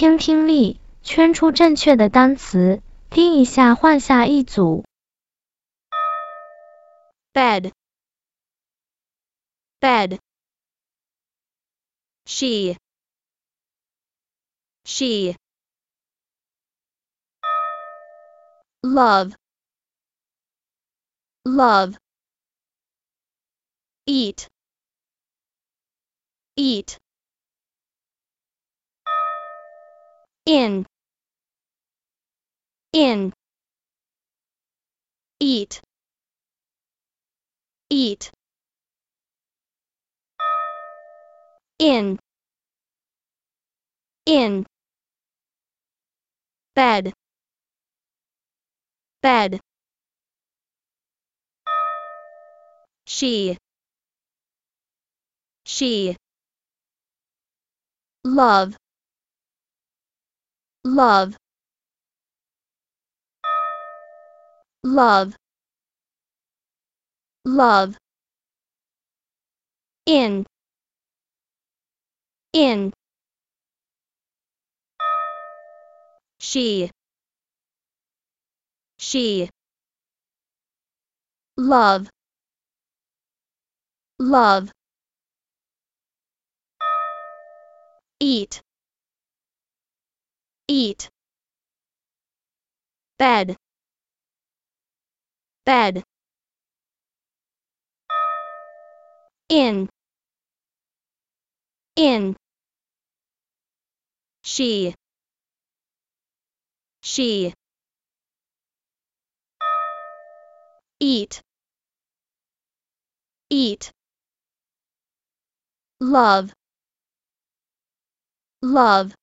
听听力，圈出正确的单词，听一下换下一组。 bed, bed. She, she. Love, love. Eat, eat. In, in. Eat, eat. In, in. Bed, bed. She, she. Love, love. Love, love. In, in. She, she. Love, love. Eat, eat. Bed, bed. In, in. She, she. Eat, eat. Love, love.